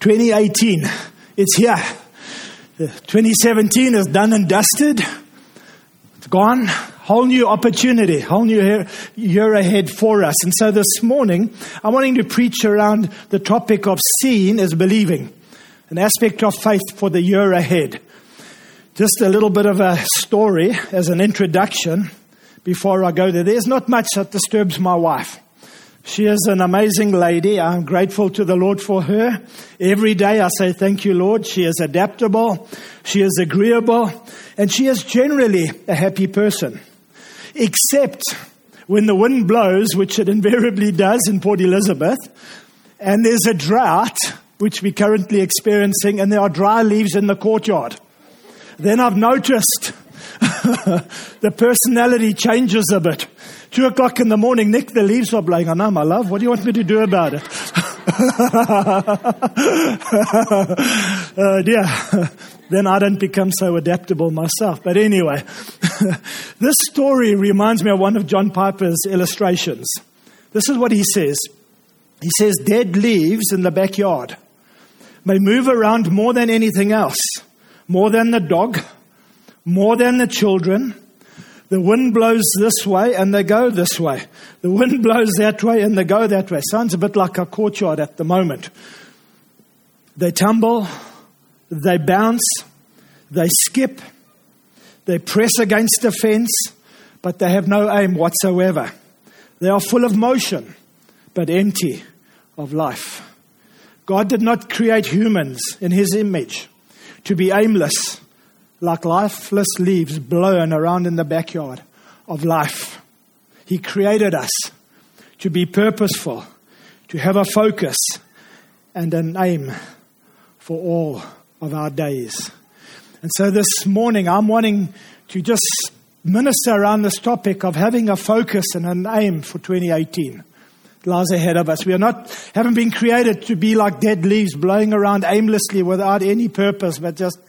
2018, it's here. 2017 is done and dusted. It's gone. Whole new opportunity, whole new year ahead for us. And so this morning, I'm wanting to preach around the topic of seeing as believing, an aspect of faith for the year ahead. Just a little bit of a story as an introduction before I go there. There's not much that disturbs my wife. She is an amazing lady. I'm grateful to the Lord for her. Every day I say, thank you, Lord. She is adaptable. She is agreeable. And she is generally a happy person. Except when the wind blows, which it invariably does in Port Elizabeth, and there's a drought, which we're currently experiencing, and there are dry leaves in the courtyard. Then I've noticed the personality changes a bit. 2:00 in the morning, Nick, the leaves are blowing. I know, my love. What do you want me to do about it? Dear. Then I don't become so adaptable myself. But anyway, this story reminds me of one of John Piper's illustrations. This is what he says. He says, dead leaves in the backyard may move around more than anything else, more than the dog, more than the children. The wind blows this way and they go this way. The wind blows that way and they go that way. Sounds a bit like a courtyard at the moment. They tumble, they bounce, they skip, they press against a fence, but they have no aim whatsoever. They are full of motion, but empty of life. God did not create humans in His image to be aimless, like lifeless leaves blown around in the backyard of life. He created us to be purposeful, to have a focus and an aim for all of our days. And so this morning I'm wanting to just minister around this topic of having a focus and an aim for 2018. It lies ahead of us. We haven't been created to be like dead leaves blowing around aimlessly without any purpose, but just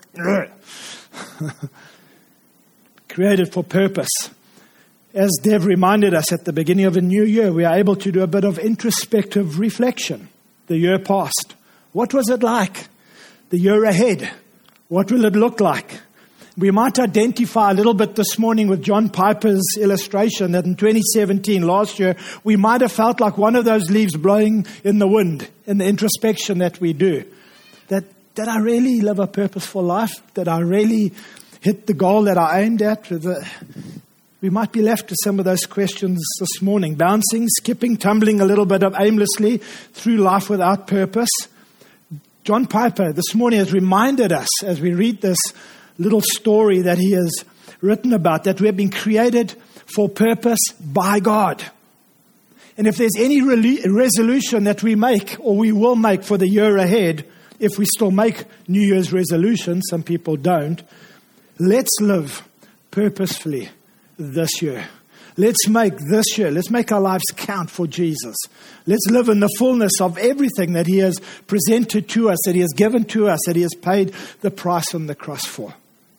created for purpose. As Dev reminded us at the beginning of a new year, we are able to do a bit of introspective reflection. The year past. What was it like? The year ahead. What will it look like? We might identify a little bit this morning with John Piper's illustration that in 2017, last year, we might have felt like one of those leaves blowing in the wind in the introspection that we do. Did I really live a purposeful life? Did I really hit the goal that I aimed at? We might be left with some of those questions this morning. Bouncing, skipping, tumbling a little bit of aimlessly through life without purpose. John Piper this morning has reminded us as we read this little story that he has written about, that we have been created for purpose by God. And if there's any resolution that we make or we will make for the year ahead, if we still make New Year's resolutions, some people don't, let's live purposefully this year. Let's make our lives count for Jesus. Let's live in the fullness of everything that He has presented to us, that He has given to us, that He has paid the price on the cross for.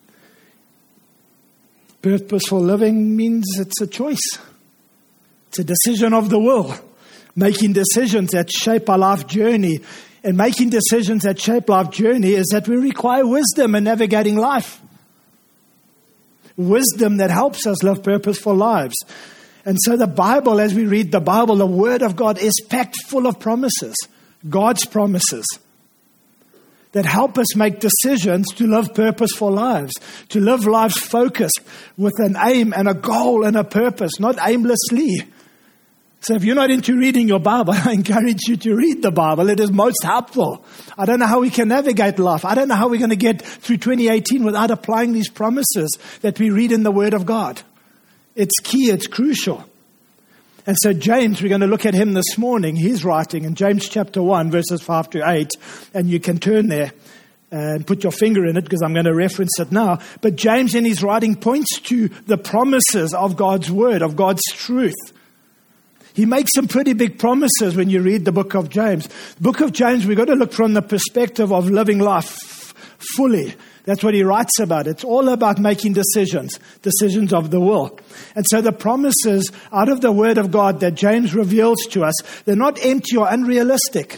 Purposeful living means it's a choice. It's a decision of the will. Making decisions that shape our life journey. And making decisions that shape life journey is that we require wisdom in navigating life. Wisdom that helps us live purposeful lives. And so the Bible, as we read the Bible, the Word of God is packed full of promises. God's promises. That help us make decisions to live purposeful lives. To live lives focused with an aim and a goal and a purpose, not aimlessly. So if you're not into reading your Bible, I encourage you to read the Bible. It is most helpful. I don't know how we can navigate life. I don't know how we're going to get through 2018 without applying these promises that we read in the Word of God. It's key. It's crucial. And so James, we're going to look at him this morning. He's writing in James chapter 1, verses 5 to 8. And you can turn there and put your finger in it because I'm going to reference it now. But James in his writing points to the promises of God's Word, of God's truth. He makes some pretty big promises when you read the book of James. The book of James, we've got to look from the perspective of living life fully. That's what he writes about. It's all about making decisions of the will. And so the promises out of the Word of God that James reveals to us, they're not empty or unrealistic.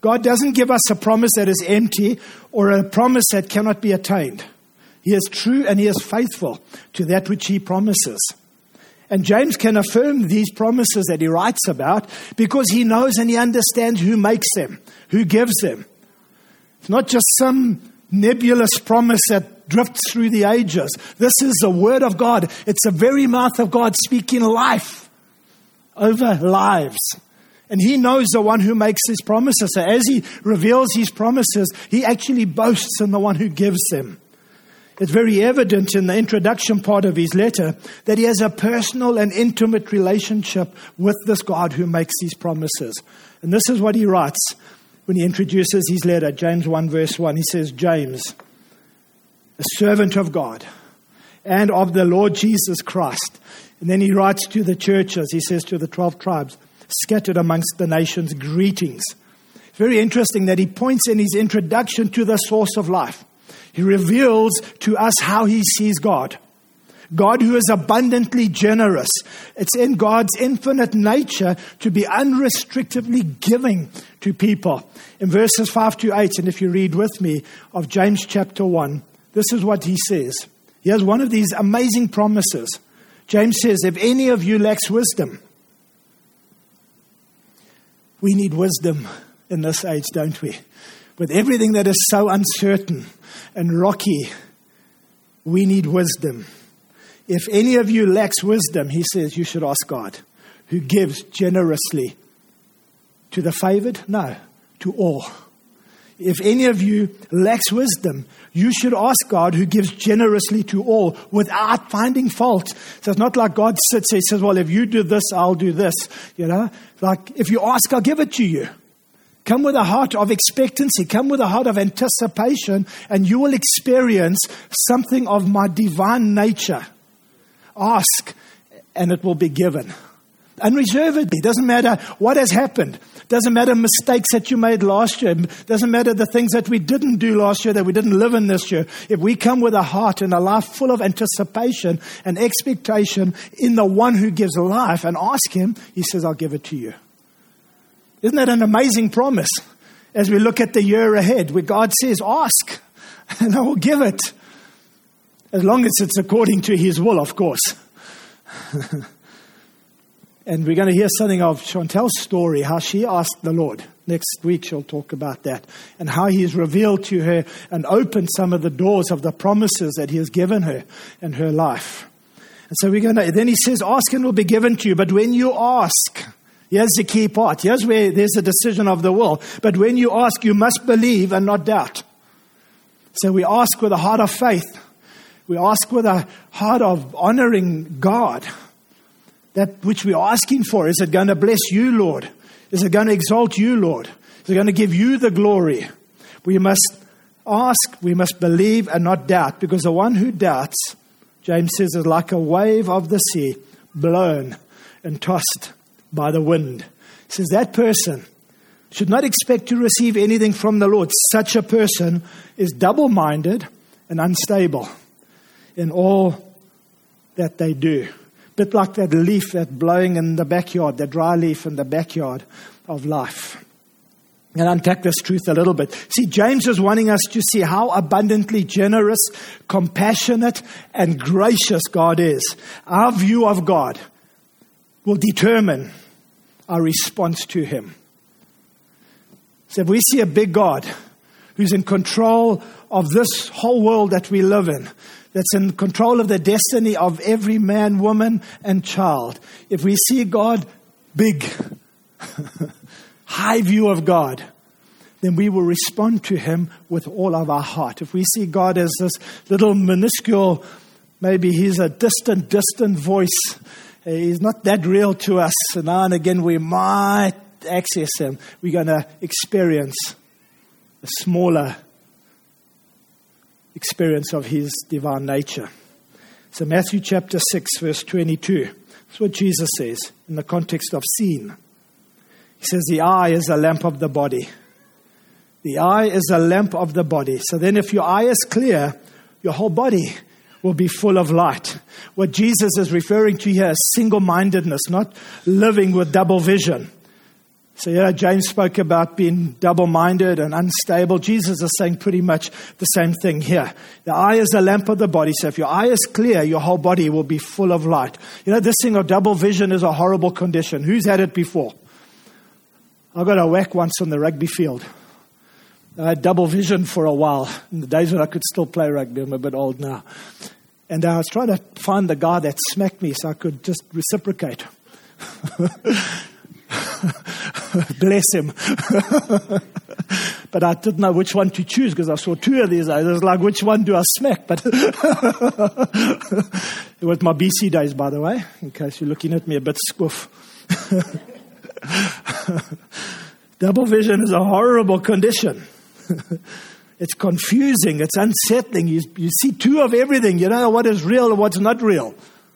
God doesn't give us a promise that is empty or a promise that cannot be attained. He is true and He is faithful to that which He promises. And James can affirm these promises that he writes about because he knows and he understands who makes them, who gives them. It's not just some nebulous promise that drifts through the ages. This is the Word of God. It's the very mouth of God speaking life over lives. And He knows the one who makes His promises. So as He reveals His promises, He actually boasts in the one who gives them. It's very evident in the introduction part of his letter that he has a personal and intimate relationship with this God who makes these promises. And this is what he writes when he introduces his letter, James 1 verse 1. He says, James, a servant of God and of the Lord Jesus Christ. And then he writes to the churches, he says to the 12 tribes, scattered amongst the nations, greetings. It's very interesting that he points in his introduction to the source of life. He reveals to us how he sees God. God who is abundantly generous. It's in God's infinite nature to be unrestrictedly giving to people. In verses 5 to 8, and if you read with me of James chapter 1, this is what he says. He has one of these amazing promises. James says, if any of you lacks wisdom, we need wisdom in this age, don't we? With everything that is so uncertain and rocky, we need wisdom. If any of you lacks wisdom, he says, you should ask God, who gives generously to the favored? No, to all. If any of you lacks wisdom, you should ask God, who gives generously to all without finding fault. So it's not like God sits there and says, well, if you do this, I'll do this. You know, like if you ask, I'll give it to you. Come with a heart of expectancy. Come with a heart of anticipation, and you will experience something of my divine nature. Ask, and it will be given. Unreservedly. Doesn't matter what has happened. Doesn't matter mistakes that you made last year. Doesn't matter the things that we didn't do last year, that we didn't live in this year. If we come with a heart and a life full of anticipation and expectation in the one who gives life and ask Him, He says, I'll give it to you. Isn't that an amazing promise? As we look at the year ahead, where God says, ask, and I will give it. As long as it's according to His will, of course. And we're going to hear something of Chantel's story, how she asked the Lord. Next week she'll talk about that. And how He's revealed to her and opened some of the doors of the promises that He has given her in her life. And so then He says, ask and it will be given to you. But when you ask, here's the key part. Here's where there's a decision of the will. But when you ask, you must believe and not doubt. So we ask with a heart of faith. We ask with a heart of honoring God. That which we're asking for, is it going to bless you, Lord? Is it going to exalt you, Lord? Is it going to give you the glory? We must ask, we must believe and not doubt. Because the one who doubts, James says, is like a wave of the sea, blown and tossed by the wind. He says that person should not expect to receive anything from the Lord. Such a person is double-minded and unstable in all that they do. A bit like that leaf that's blowing in the backyard, the dry leaf in the backyard of life. And unpack this truth a little bit. See, James is wanting us to see how abundantly generous, compassionate, and gracious God is. Our view of God will determine our response to Him. So if we see a big God who's in control of this whole world that we live in, that's in control of the destiny of every man, woman, and child, if we see God big, high view of God, then we will respond to Him with all of our heart. If we see God as this little minuscule, maybe He's a distant voice, He's not that real to us, so now and again we might access Him, we're going to experience a smaller experience of His divine nature. So Matthew chapter 6 verse 22. That's what Jesus says in the context of seeing. He says the eye is a lamp of the body. The eye is a lamp of the body. So then if your eye is clear, your whole body will be full of light. What Jesus is referring to here is single-mindedness, not living with double vision. So, James spoke about being double-minded and unstable. Jesus is saying pretty much the same thing here. The eye is the lamp of the body. So if your eye is clear, your whole body will be full of light. This thing of double vision is a horrible condition. Who's had it before? I got a whack once on the rugby field. I had double vision for a while. In the days when I could still play rugby, I'm a bit old now. And I was trying to find the guy that smacked me so I could just reciprocate. Bless him. But I didn't know which one to choose because I saw two of these. I was like, which one do I smack? But it was my BC days, by the way, in case you're looking at me a bit squiff. Double vision is a horrible condition. It's confusing. It's unsettling. You see two of everything. You don't know what is real and what's not real.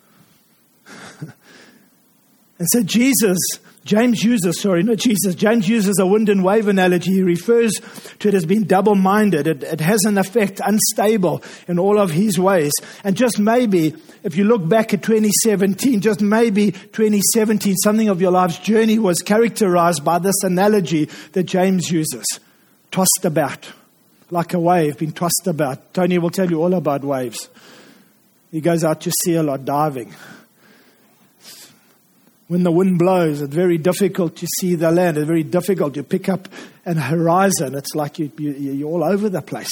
And so James uses a wind and wave analogy. He refers to it as being double-minded. It has an effect, unstable in all of his ways. And just maybe, if you look back at 2017, just maybe 2017, something of your life's journey was characterized by this analogy that James uses. Tossed about, like a wave, being tossed about. Tony will tell you all about waves. He goes out to sea a lot, diving. When the wind blows, it's very difficult to see the land. It's very difficult to pick up an horizon. It's like you're all over the place.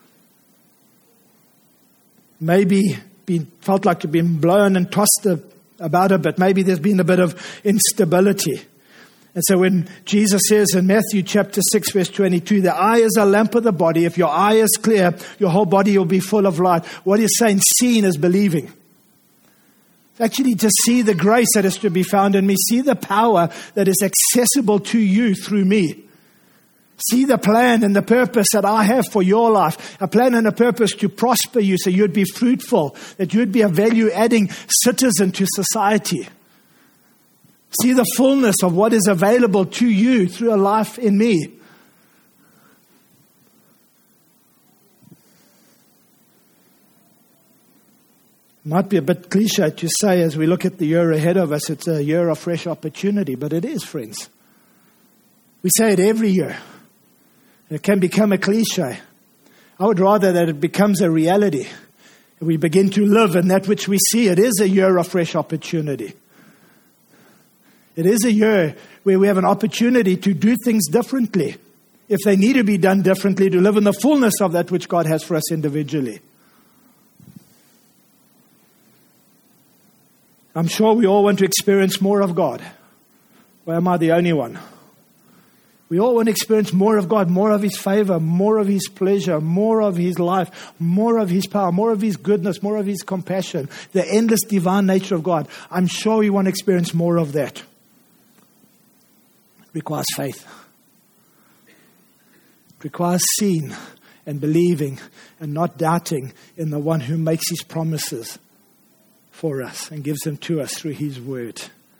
Maybe felt like you've been blown and tossed about a bit. Maybe there's been a bit of instability. And so when Jesus says in Matthew chapter 6, verse 22, the eye is a lamp of the body. If your eye is clear, your whole body will be full of light. What he's saying, seeing is believing. Actually, to see the grace that is to be found in me. See the power that is accessible to you through me. See the plan and the purpose that I have for your life. A plan and a purpose to prosper you so you'd be fruitful. That you'd be a value-adding citizen to society. See the fullness of what is available to you through a life in me. Might be a bit cliche to say as we look at the year ahead of us, it's a year of fresh opportunity, but it is, friends. We say it every year. It can become a cliche. I would rather that it becomes a reality. We begin to live in that which we see. It is a year of fresh opportunity. It is a year where we have an opportunity to do things differently. If they need to be done differently, to live in the fullness of that which God has for us individually. I'm sure we all want to experience more of God. Or am I the only one? We all want to experience more of God, more of His favor, more of His pleasure, more of His life, more of His power, more of His goodness, more of His compassion, the endless divine nature of God. I'm sure we want to experience more of that. It requires faith. It requires seeing and believing and not doubting in the one who makes His promises for us and gives them to us through His word.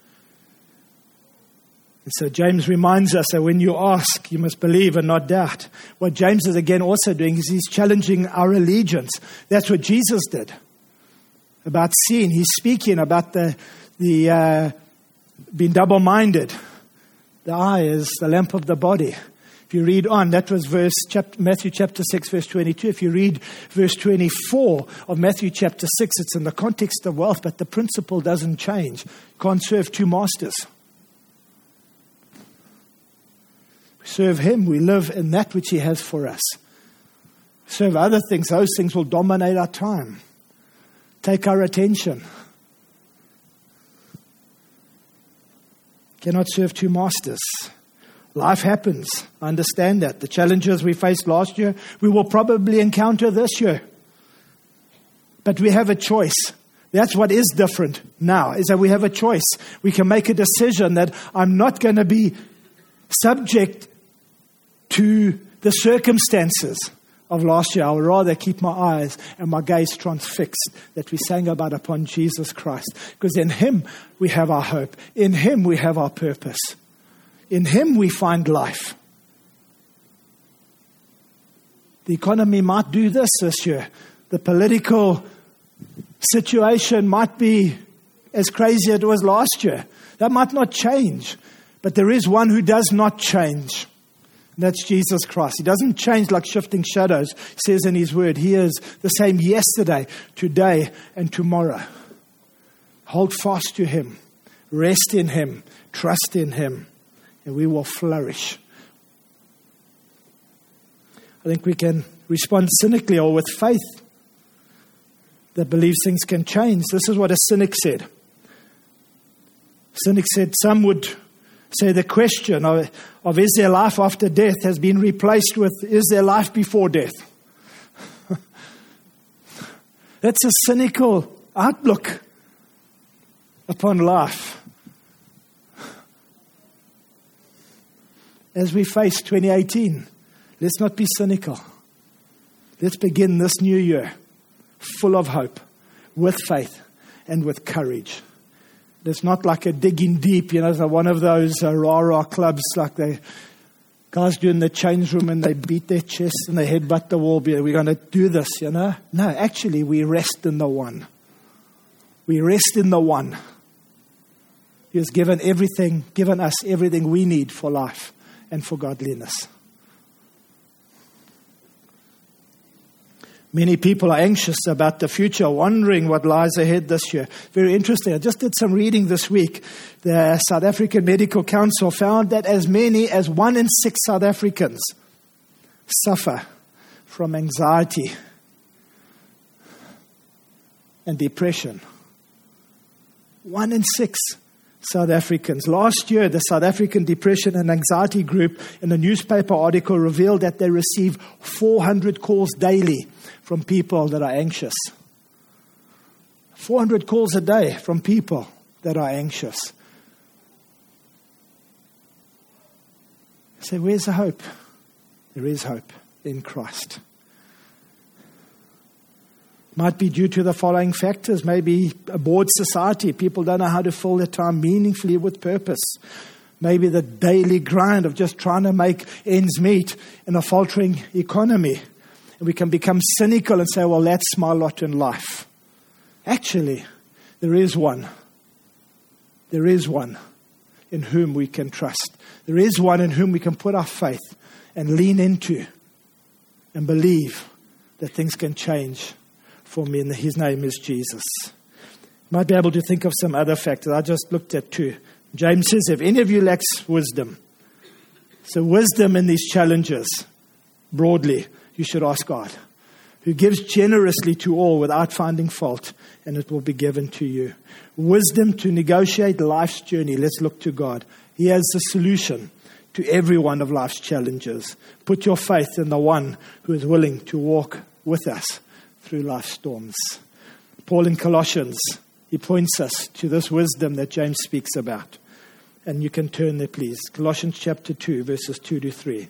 And so James reminds us that when you ask, you must believe and not doubt. What James is again also doing is he's challenging our allegiance. That's what Jesus did. About seeing, he's speaking about the being double-minded. The eye is the lamp of the body. If you read on, that was Matthew chapter 6, verse 22. If you read verse 24 of Matthew chapter 6, it's in the context of wealth, but the principle doesn't change. You can't serve two masters. We serve Him. We live in that which He has for us. Serve other things. Those things will dominate our time. Take our attention. Cannot serve two masters. Life happens. I understand that. The challenges we faced last year, we will probably encounter this year. But we have a choice. That's what is different now, is that we have a choice. We can make a decision that I'm not going to be subject to the circumstances of last year. I would rather keep my eyes and my gaze transfixed that we sang about upon Jesus Christ. Because in Him we have our hope. In Him we have our purpose. In Him we find life. The economy might do this year. The political situation might be as crazy as it was last year. That might not change. But there is one who does not change. And that's Jesus Christ. He doesn't change like shifting shadows. He says in His Word, He is the same yesterday, today, and tomorrow. Hold fast to Him. Rest in Him. Trust in Him. And we will flourish. I think we can respond cynically or with faith that believes things can change. This is what a cynic said. Cynic said some would say the question of is there life after death has been replaced with is there life before death? That's a cynical outlook upon life. As we face 2018, let's not be cynical. Let's begin this new year full of hope, with faith, and with courage. It's not like a digging deep, so one of those rah-rah clubs like the guys do in the change room and they beat their chests and they headbutt the wall. We're going to do this, No, actually we rest in the one. We rest in the one. He has given us everything we need for life and for godliness. Many people are anxious about the future, wondering what lies ahead this year. Very interesting. I just did some reading this week. The South African Medical Council found that as many as 1 in 6 South Africans suffer from anxiety and depression. 1 in 6 South Africans. Last year, the South African Depression and Anxiety Group in a newspaper article revealed that they receive 400 calls daily from people that are anxious. 400 calls a day from people that are anxious. So where's the hope? There is hope in Christ. Might be due to the following factors. Maybe a bored society. People don't know how to fill their time meaningfully with purpose. Maybe the daily grind of just trying to make ends meet in a faltering economy. And we can become cynical and say, well, that's my lot in life. Actually, there is one. There is one in whom we can trust. There is one in whom we can put our faith and lean into and believe that things can change for me, and His name is Jesus. You might be able to think of some other factors. I just looked at 2. James says, if any of you lacks wisdom, so wisdom in these challenges, broadly, you should ask God, who gives generously to all without finding fault, and it will be given to you. Wisdom to negotiate life's journey. Let's look to God. He has the solution to every one of life's challenges. Put your faith in the one who is willing to walk with us through life's storms. Paul in Colossians, he points us to this wisdom that James speaks about. And you can turn there, please. Colossians chapter 2, verses 2 to 3.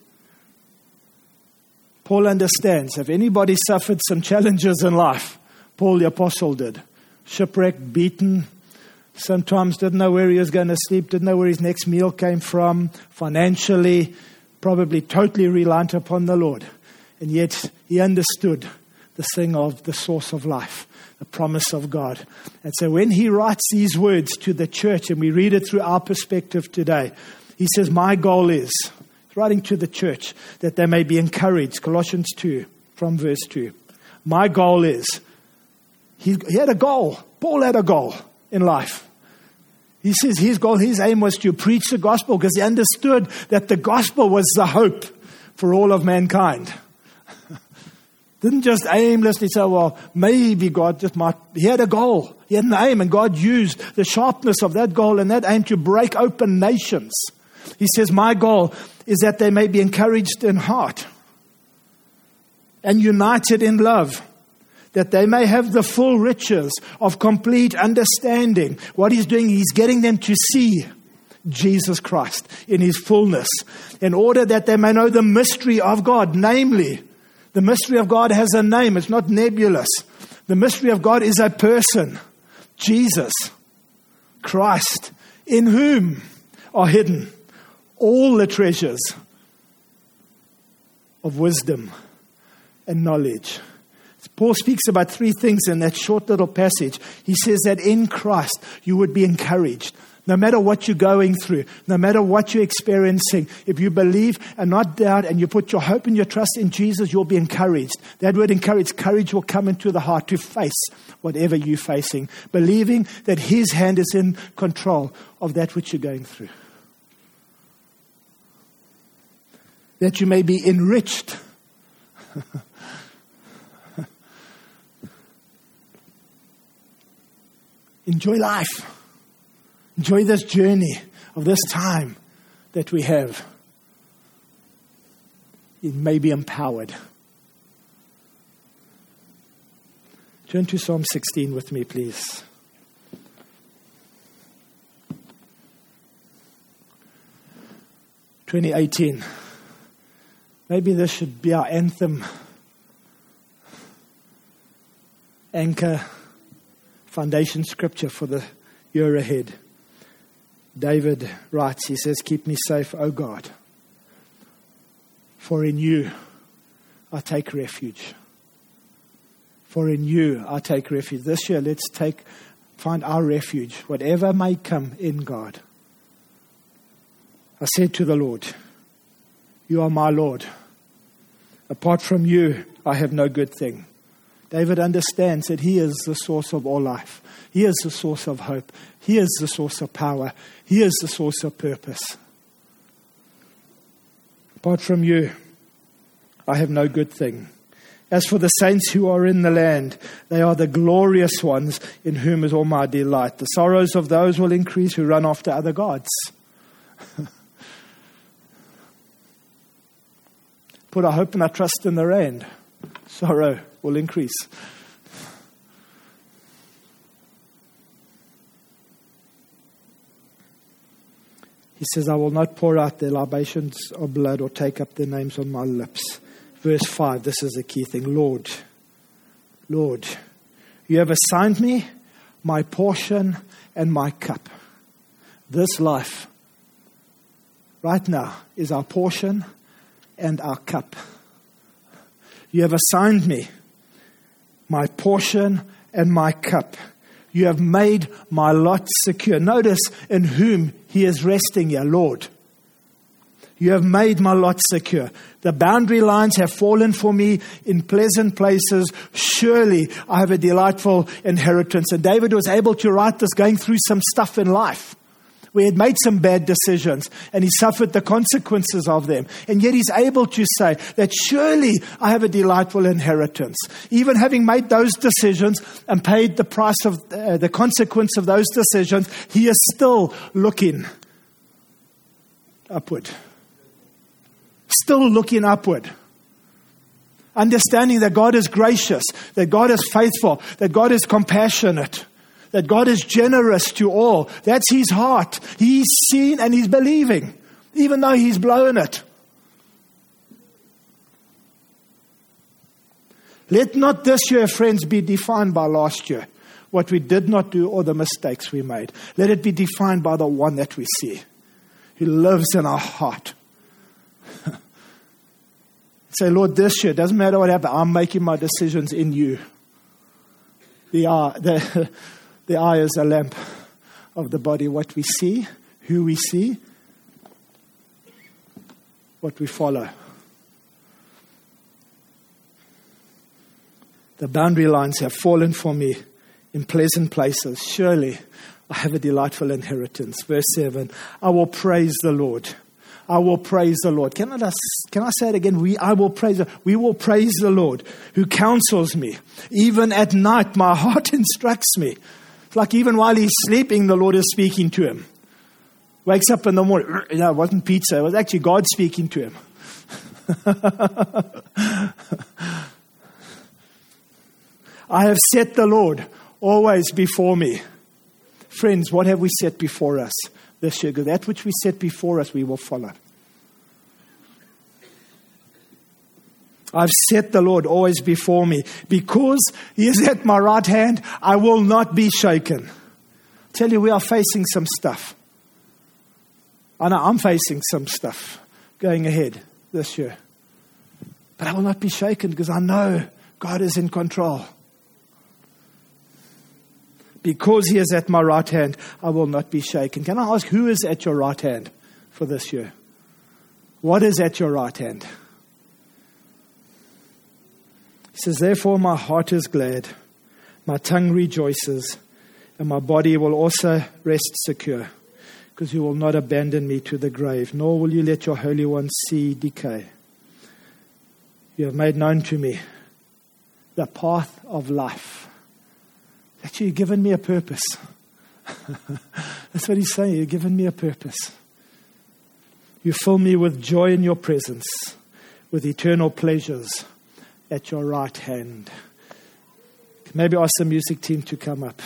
Paul understands if anybody suffered some challenges in life, Paul the apostle did. Shipwrecked, beaten, sometimes didn't know where he was going to sleep, didn't know where his next meal came from, financially, probably totally reliant upon the Lord. And yet he understood the thing of the source of life, the promise of God. And so when he writes these words to the church, and we read it through our perspective today, he says, my goal is, writing to the church, that they may be encouraged. Colossians 2, from verse 2. My goal is, he had a goal. Paul had a goal in life. He says his goal, his aim was to preach the gospel because he understood that the gospel was the hope for all of mankind. Didn't just aimlessly say, well, maybe God just might. He had a goal. He had an aim, and God used the sharpness of that goal and that aim to break open nations. He says, my goal is that they may be encouraged in heart and united in love, that they may have the full riches of complete understanding. What he's doing, he's getting them to see Jesus Christ in His fullness, in order that they may know the mystery of God, namely, the mystery of God has a name. It's not nebulous. The mystery of God is a person, Jesus Christ, in whom are hidden all the treasures of wisdom and knowledge. Paul speaks about 3 things in that short little passage. He says that in Christ you would be encouraged. No matter what you're going through, no matter what you're experiencing, if you believe and not doubt and you put your hope and your trust in Jesus, you'll be encouraged. That word encouraged, courage will come into the heart to face whatever you're facing, believing that His hand is in control of that which you're going through. That you may be enriched. Enjoy life. Enjoy this journey of this time that we have. It may be empowered. Turn to Psalm 16 with me, please. (2018). Maybe this should be our anthem, anchor, foundation scripture for the year ahead. David writes, he says, "Keep me safe, O God, for in you I take refuge." For in you I take refuge. This year, let's find our refuge, whatever may come in God. I said to the Lord, "You are my Lord. Apart from you, I have no good thing." David understands that He is the source of all life. He is the source of hope. He is the source of power. He is the source of purpose. Apart from you, I have no good thing. As for the saints who are in the land, they are the glorious ones in whom is all my delight. The sorrows of those will increase who run after other gods. Put our hope and our trust in the rand. Sorrow will increase. He says, "I will not pour out their libations of blood or take up their names on my lips." Verse 5, this is the key thing. Lord, you have assigned me my portion and my cup. This life, right now, is our portion and our cup. You have assigned me my portion and my cup. You have made my lot secure. Notice in whom he is resting here, Lord. You have made my lot secure. The boundary lines have fallen for me in pleasant places. Surely I have a delightful inheritance. And David was able to write this going through some stuff in life, where he had made some bad decisions and he suffered the consequences of them. And yet he's able to say that surely I have a delightful inheritance. Even having made those decisions and paid the price of the consequence of those decisions, he is still looking upward. Still looking upward. Understanding that God is gracious, that God is faithful, that God is compassionate, that God is generous to all. That's his heart. He's seen and he's believing, even though he's blown it. Let not this year, friends, be defined by last year, what we did not do or the mistakes we made. Let it be defined by the one that we see, who lives in our heart. Say, Lord, this year, doesn't matter what happens, I'm making my decisions in you. The eye is a lamp of the body. What we see, who we see, what we follow. The boundary lines have fallen for me in pleasant places. Surely I have a delightful inheritance. Verse 7, I will praise the Lord. I will praise the Lord. Can I say it again? We will praise the Lord who counsels me. Even at night, my heart instructs me. It's like even while he's sleeping, the Lord is speaking to him. Wakes up in the morning. It wasn't pizza. It was actually God speaking to him. I have set the Lord always before me. Friends, what have we set before us this year? That which we set before us, we will follow. I've set the Lord always before me. Because he is at my right hand, I will not be shaken. I tell you, we are facing some stuff. I know I'm facing some stuff going ahead this year. But I will not be shaken because I know God is in control. Because he is at my right hand, I will not be shaken. Can I ask, who is at your right hand for this year? What is at your right hand? He says, therefore my heart is glad, my tongue rejoices, and my body will also rest secure, because you will not abandon me to the grave, nor will you let your Holy One see decay. You have made known to me the path of life. Actually, you've given me a purpose. That's what he's saying. You've given me a purpose. You fill me with joy in your presence, with eternal pleasures at your right hand. Maybe ask the music team to come up.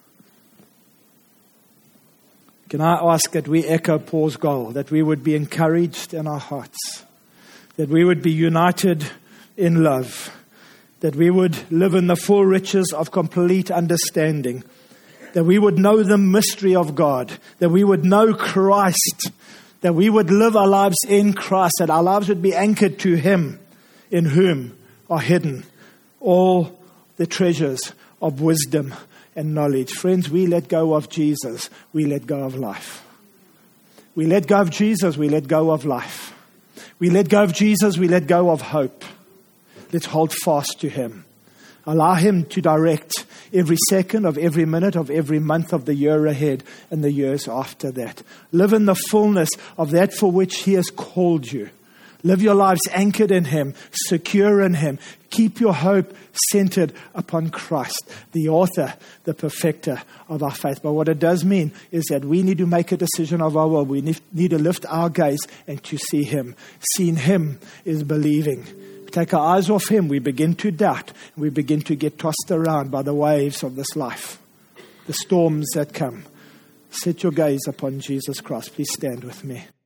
Can I ask that we echo Paul's goal, that we would be encouraged in our hearts, that we would be united in love, that we would live in the full riches of complete understanding, that we would know the mystery of God, that we would know Christ, that we would live our lives in Christ, that our lives would be anchored to Him, in whom are hidden all the treasures of wisdom and knowledge. Friends, we let go of Jesus, we let go of life. We let go of Jesus, we let go of life. We let go of Jesus, we let go of hope. Let's hold fast to Him. Allow Him to direct every second of every minute of every month of the year ahead and the years after that. Live in the fullness of that for which He has called you. Live your lives anchored in Him, secure in Him. Keep your hope centered upon Christ, the author, the perfecter of our faith. But what it does mean is that we need to make a decision of our will. We need to lift our gaze and to see Him. Seeing Him is believing. We take our eyes off Him, we begin to doubt. We begin to get tossed around by the waves of this life, the storms that come. Set your gaze upon Jesus Christ. Please stand with me.